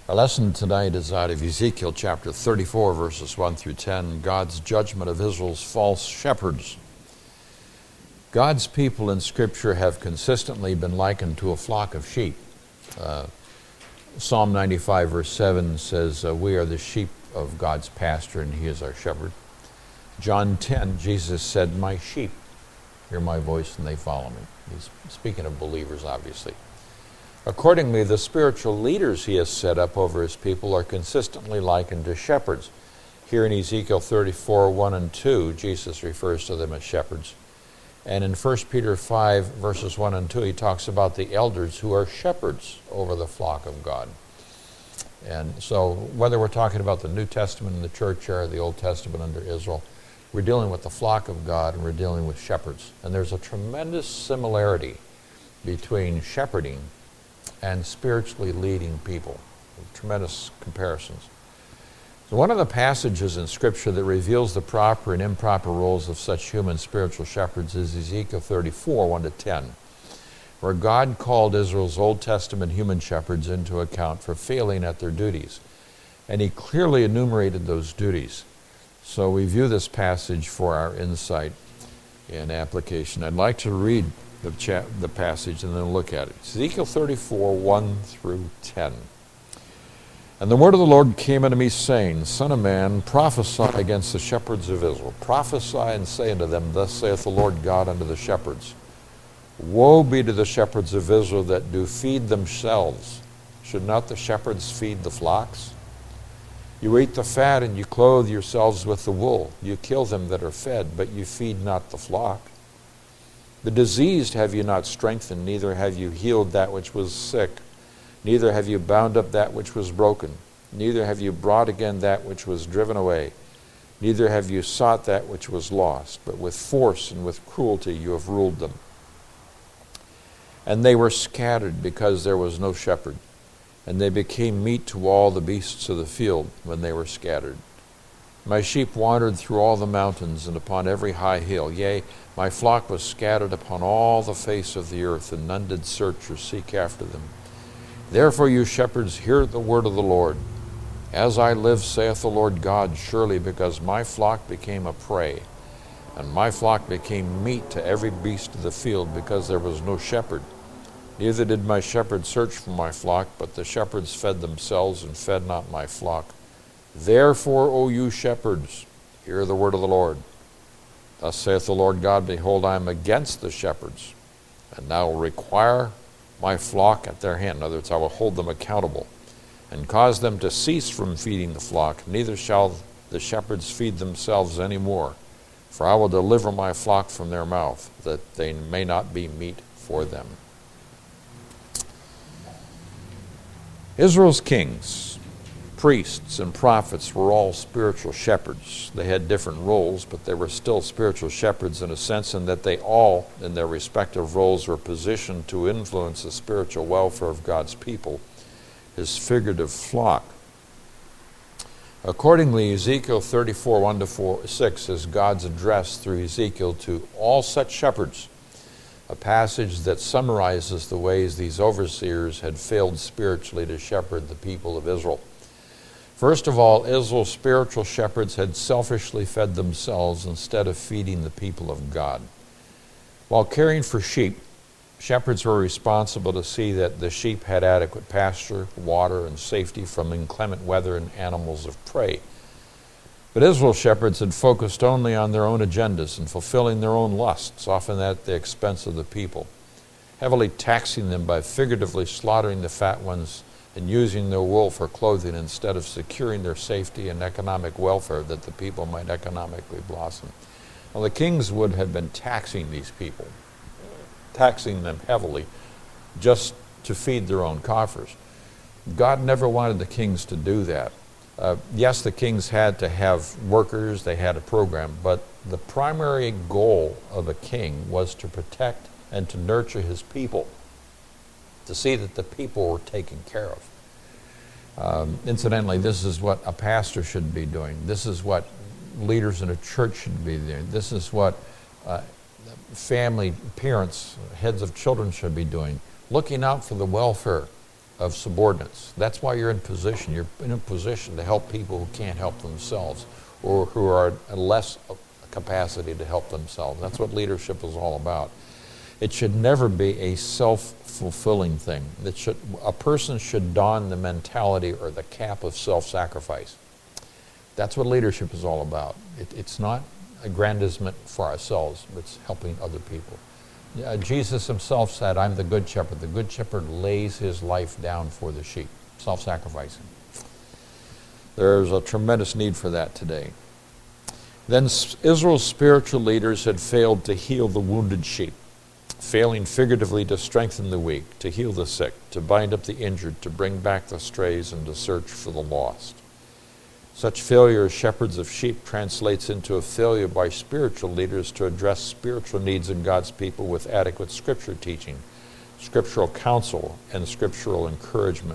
Our lesson tonight is out of Ezekiel chapter 34, verses 1 through 10, God's judgment of Israel's false shepherds. God's people in Scripture have consistently been likened to a flock of sheep. Psalm 95, verse 7 says, we are the sheep of God's pasture, and He is our shepherd. John 10, Jesus said, my sheep hear my voice and they follow me. He's speaking of believers, obviously. Accordingly, the spiritual leaders He has set up over His people are consistently likened to shepherds. Here in Ezekiel 34, 1 and 2, Jesus refers to them as shepherds. And in 1 Peter 5, verses 1 and 2, He talks about the elders who are shepherds over the flock of God. And so whether we're talking about the New Testament in the church or the Old Testament under Israel, we're dealing with the flock of God and we're dealing with shepherds. And there's a tremendous similarity between shepherding and spiritually leading people. Tremendous comparisons. So one of the passages in Scripture that reveals the proper and improper roles of such human spiritual shepherds is Ezekiel 34, 1 to 10, where God called Israel's Old Testament human shepherds into account for failing at their duties. And He clearly enumerated those duties. So we view this passage for our insight and application. I'd like to read the passage and then look at it. Ezekiel 34, 1 through 10. And the word of the Lord came unto me, saying, Son of man, prophesy against the shepherds of Israel. Prophesy and say unto them, Thus saith the Lord God unto the shepherds, Woe be to the shepherds of Israel that do feed themselves. Should not the shepherds feed the flocks? You eat the fat, and you clothe yourselves with the wool. You kill them that are fed, but you feed not the flock. The diseased have you not strengthened, neither have you healed that which was sick. Neither have you bound up that which was broken. Neither have you brought again that which was driven away. Neither have you sought that which was lost. But with force and with cruelty you have ruled them. And they were scattered because there was no shepherd. And they became meat to all the beasts of the field when they were scattered. My sheep wandered through all the mountains and upon every high hill. Yea, my flock was scattered upon all the face of the earth, and none did search or seek after them. Therefore, you shepherds, hear the word of the Lord. As I live, saith the Lord God, surely because my flock became a prey, and my flock became meat to every beast of the field, because there was no shepherd. Neither did my shepherds search for my flock, but the shepherds fed themselves and fed not my flock. Therefore, O you shepherds, hear the word of the Lord. Thus saith the Lord God, Behold, I am against the shepherds, and I will require my flock at their hand. In other words, I will hold them accountable, and cause them to cease from feeding the flock. Neither shall the shepherds feed themselves any more, for I will deliver my flock from their mouth, that they may not be meat for them. Israel's kings, priests, and prophets were all spiritual shepherds. They had different roles, but they were still spiritual shepherds in a sense, in that they all, in their respective roles, were positioned to influence the spiritual welfare of God's people, His figurative flock. Accordingly, Ezekiel 34, 1 to 6 is God's address through Ezekiel to all such shepherds, a passage that summarizes the ways these overseers had failed spiritually to shepherd the people of Israel. First of all, Israel's spiritual shepherds had selfishly fed themselves instead of feeding the people of God. While caring for sheep, shepherds were responsible to see that the sheep had adequate pasture, water, and safety from inclement weather and animals of prey. But Israel's shepherds had focused only on their own agendas and fulfilling their own lusts, often at the expense of the people, heavily taxing them by figuratively slaughtering the fat ones and using their wool for clothing instead of securing their safety and economic welfare that the people might economically blossom. Now, the kings would have been taxing these people, taxing them heavily just to feed their own coffers. God never wanted the kings to do that. Yes, the kings had to have workers, they had a program, but the primary goal of a king was to protect and to nurture his people, to see that the people were taken care of. Incidentally, this is what a pastor should be doing. This is what leaders in a church should be doing. This is what family, parents, heads of children should be doing, looking out for the welfare of subordinates. That's why you're in position. You're in a position to help people who can't help themselves or who are at less capacity to help themselves. That's what leadership is all about. It should never be a self-fulfilling thing. A person should don the mentality or the cap of self-sacrifice. That's what leadership is all about. It's not aggrandizement for ourselves, but it's helping other people. Jesus himself said, I'm the good shepherd. The good shepherd lays his life down for the sheep, self-sacrificing. There's a tremendous need for that today. Then Israel's spiritual leaders had failed to heal the wounded sheep, failing figuratively to strengthen the weak, to heal the sick, to bind up the injured, to bring back the strays, and to search for the lost. Such failure as shepherds of sheep translates into a failure by spiritual leaders to address spiritual needs in God's people with adequate scripture teaching, scriptural counsel, and scriptural encouragement.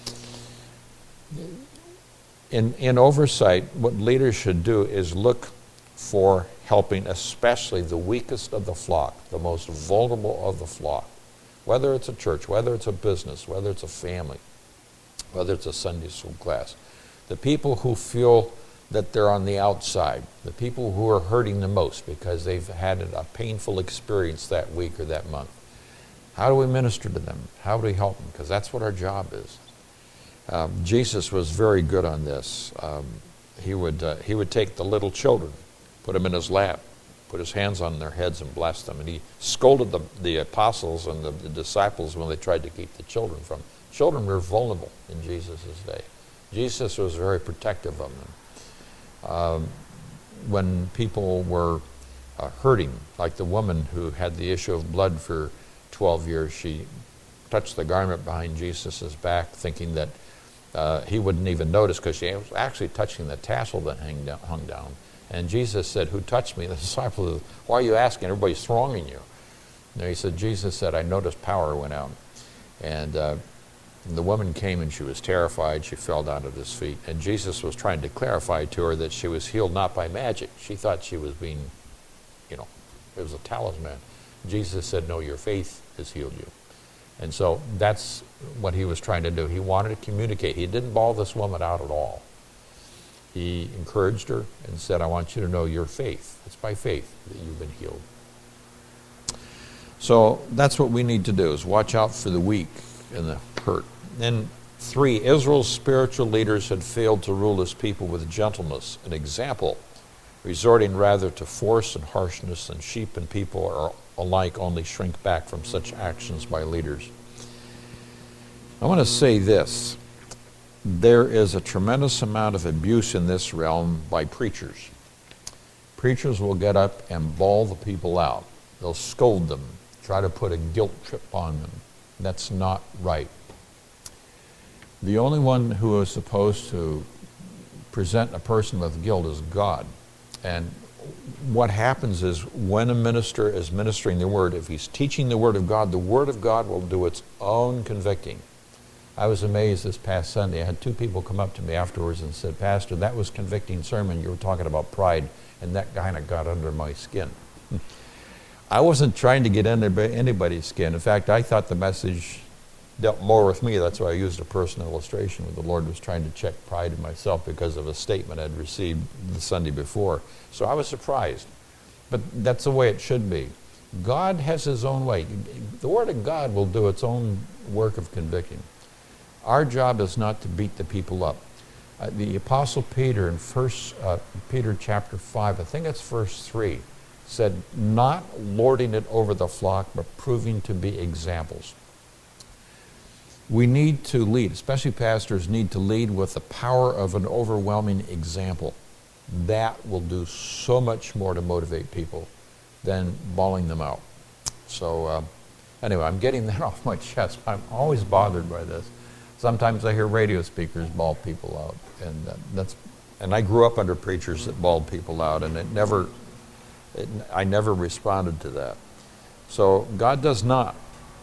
In oversight, what leaders should do is look for helping especially the weakest of the flock, the most vulnerable of the flock, whether it's a church, whether it's a business, whether it's a family, whether it's a Sunday school class. The people who feel that they're on the outside, the people who are hurting the most because they've had a painful experience that week or that month. How do we minister to them? How do we help them? Because that's what our job is. Jesus was very good on this. He would take the little children, put them in his lap, put his hands on their heads and bless them. And he scolded the apostles and the disciples when they tried to keep the children from. Children were vulnerable in Jesus' day. Jesus was very protective of them. When people were hurting, like the woman who had the issue of blood for 12 years, she touched the garment behind Jesus' back, thinking that he wouldn't even notice because she was actually touching the tassel that hung down. And Jesus said, who touched me? The disciple said, why are you asking? Everybody's thronging you. And he said, Jesus said, I noticed power went out. And the woman came and she was terrified. She fell down at his feet. And Jesus was trying to clarify to her that she was healed not by magic. She thought she was being, it was a talisman. Jesus said, no, your faith has healed you. And so that's what he was trying to do. He wanted to communicate. He didn't bawl this woman out at all. He encouraged her and said, I want you to know your faith. It's by faith that you've been healed. So that's what we need to do, is watch out for the weak and the hurt. Then 3, Israel's spiritual leaders had failed to rule his people with gentleness and example, resorting rather to force and harshness, and sheep and people are alike only shrink back from such actions by leaders. I want to say this. There is a tremendous amount of abuse in this realm by preachers. Preachers will get up and bawl the people out. They'll scold them, try to put a guilt trip on them. That's not right. The only one who is supposed to present a person with guilt is God. And what happens is when a minister is ministering the Word, if he's teaching the Word of God will do its own convicting. I was amazed this past Sunday. I had 2 people come up to me afterwards and said, Pastor, that was convicting sermon. You were talking about pride, and that kind of got under my skin. I wasn't trying to get under anybody's skin. In fact, I thought the message dealt more with me. That's why I used a personal illustration where the Lord was trying to check pride in myself because of a statement I'd received the Sunday before. So I was surprised. But that's the way it should be. God has his own way. The Word of God will do its own work of convicting. Our job is not to beat the people up. The Apostle Peter in 1 Peter chapter 5, I think it's verse 3, said, not lording it over the flock, but proving to be examples. We need to lead, especially pastors need to lead with the power of an overwhelming example. That will do so much more to motivate people than bawling them out. So anyway, I'm getting that off my chest. I'm always bothered by this. Sometimes I hear radio speakers bawl people out, and I grew up under preachers that bawled people out, and I never responded to that. So God does not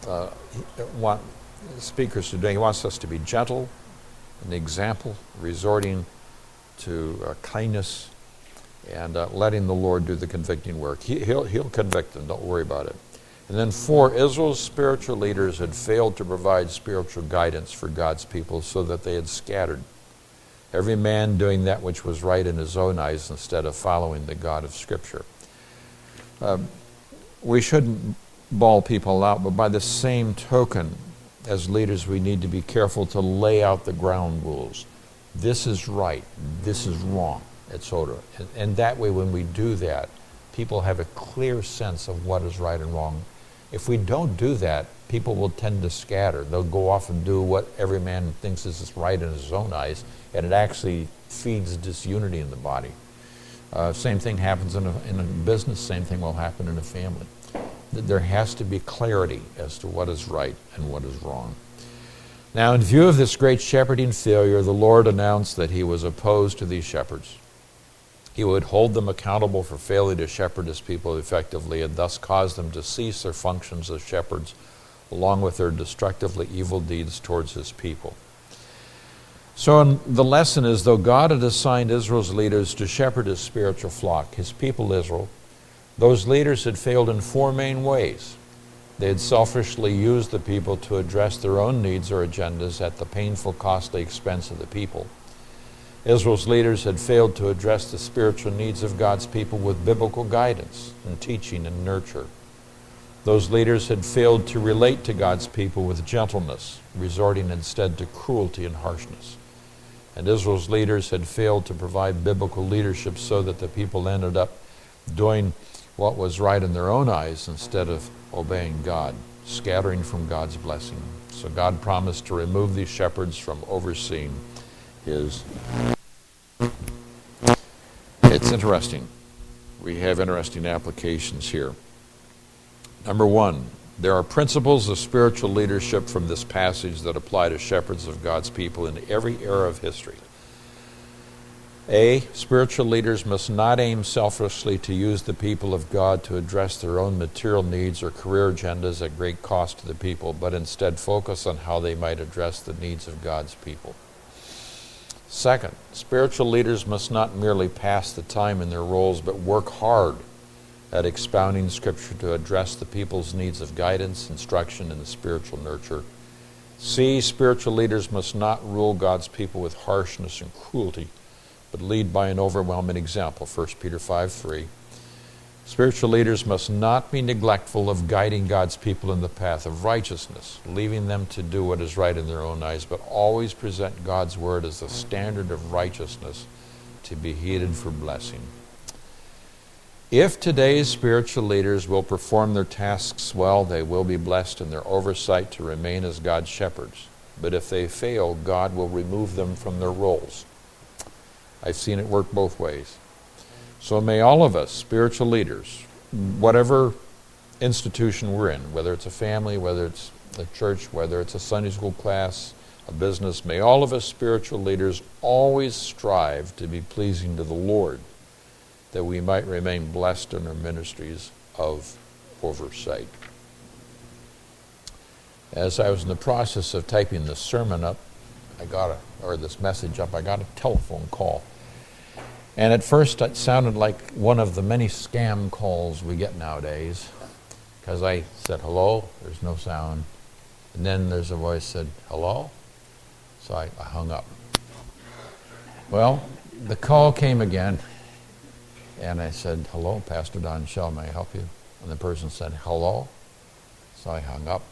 want speakers today. He wants us to be gentle, an example, resorting to kindness, and letting the Lord do the convicting work. He'll convict them. Don't worry about it. And then 4, Israel's spiritual leaders had failed to provide spiritual guidance for God's people, so that they had scattered, every man doing that which was right in his own eyes instead of following the God of Scripture. We shouldn't bawl people out, but by the same token, as leaders, we need to be careful to lay out the ground rules. This is right, this is wrong, etc. And that way, when we do that, people have a clear sense of what is right and wrong. If we don't do that, people will tend to scatter. They'll go off and do what every man thinks is right in his own eyes, and it actually feeds disunity in the body. Same thing happens in a business, same thing will happen in a family. There has to be clarity as to what is right and what is wrong. Now, in view of this great shepherding failure, the Lord announced that he was opposed to these shepherds. He would hold them accountable for failing to shepherd his people effectively, and thus cause them to cease their functions as shepherds, along with their destructively evil deeds towards his people. So the lesson is, though God had assigned Israel's leaders to shepherd his spiritual flock, his people Israel, those leaders had failed in 4 main ways. They had selfishly used the people to address their own needs or agendas at the painful, costly expense of the people. Israel's leaders had failed to address the spiritual needs of God's people with biblical guidance and teaching and nurture. Those leaders had failed to relate to God's people with gentleness, resorting instead to cruelty and harshness. And Israel's leaders had failed to provide biblical leadership, so that the people ended up doing what was right in their own eyes instead of obeying God, scattering from God's blessing. So God promised to remove these shepherds from overseeing his. It's interesting. We have interesting applications here. Number 1, there are principles of spiritual leadership from this passage that apply to shepherds of God's people in every era of history. A, spiritual leaders must not aim selfishly to use the people of God to address their own material needs or career agendas at great cost to the people, but instead focus on how they might address the needs of God's people. Second, spiritual leaders must not merely pass the time in their roles, but work hard at expounding Scripture to address the people's needs of guidance, instruction, and spiritual nurture. C, spiritual leaders must not rule God's people with harshness and cruelty, but lead by an overwhelming example, 1 Peter 5:3. Spiritual leaders must not be neglectful of guiding God's people in the path of righteousness, leaving them to do what is right in their own eyes, but always present God's word as the standard of righteousness to be heeded for blessing. If today's spiritual leaders will perform their tasks well, they will be blessed in their oversight to remain as God's shepherds. But if they fail, God will remove them from their roles. I've seen it work both ways. So may all of us, spiritual leaders, whatever institution we're in, whether it's a family, whether it's a church, whether it's a Sunday school class, a business, may all of us spiritual leaders always strive to be pleasing to the Lord, that we might remain blessed in our ministries of oversight. As I was in the process of typing this sermon up, this message up, I got a telephone call. And at first it sounded like one of the many scam calls we get nowadays, because I said, hello, there's no sound. And then there's a voice said, hello? So I hung up. Well, the call came again, and I said, hello, Pastor Don Shell, may I help you? And the person said, hello? So I hung up.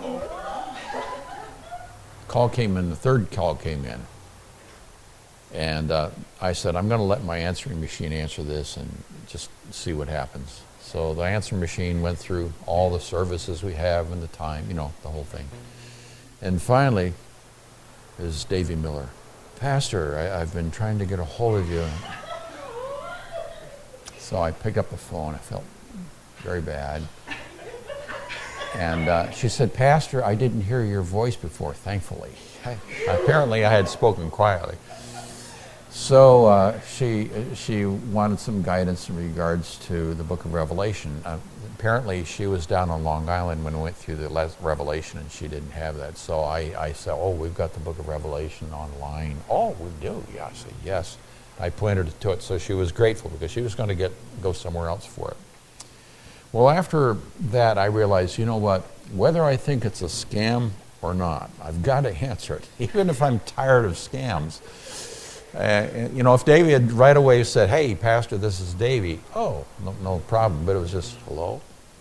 Call came in, the third call came in. And I said, I'm going to let my answering machine answer this and just see what happens. So the answering machine went through all the services we have and the time, the whole thing. And finally, it was Davy Miller. Pastor, I've been trying to get a hold of you. So I picked up the phone. I felt very bad. And she said, Pastor, I didn't hear your voice before, thankfully. Apparently I had spoken quietly. So she wanted some guidance in regards to the book of Revelation. Apparently she was down on Long Island when we went through the last Revelation, and she didn't have that. So I said, we've got the book of Revelation online. Oh, we do? Yeah. I said, yes. I pointed to it. So she was grateful because she was going to go somewhere else for it. Well, after that, I realized, you know what? Whether I think it's a scam or not, I've got to answer it, even if I'm tired of scams. You know, if Davey had right away said, "Hey, Pastor, this is Davey," oh, no problem. But it was just, "Hello."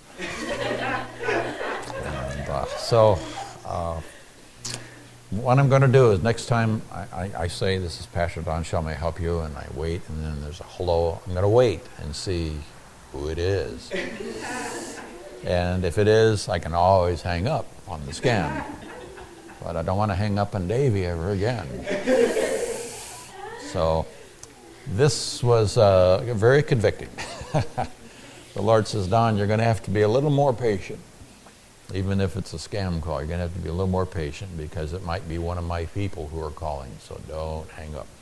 So what I'm going to do is next time I say, "This is Pastor Don Shaw, may I help you?" and I wait, and then there's a hello, I'm going to wait and see who it is. And if it is, I can always hang up on the scam. But I don't want to hang up on Davey ever again. So this was very convicting. The Lord says, "Don, you're going to have to be a little more patient. Even if it's a scam call, you're going to have to be a little more patient because it might be one of my people who are calling, so don't hang up."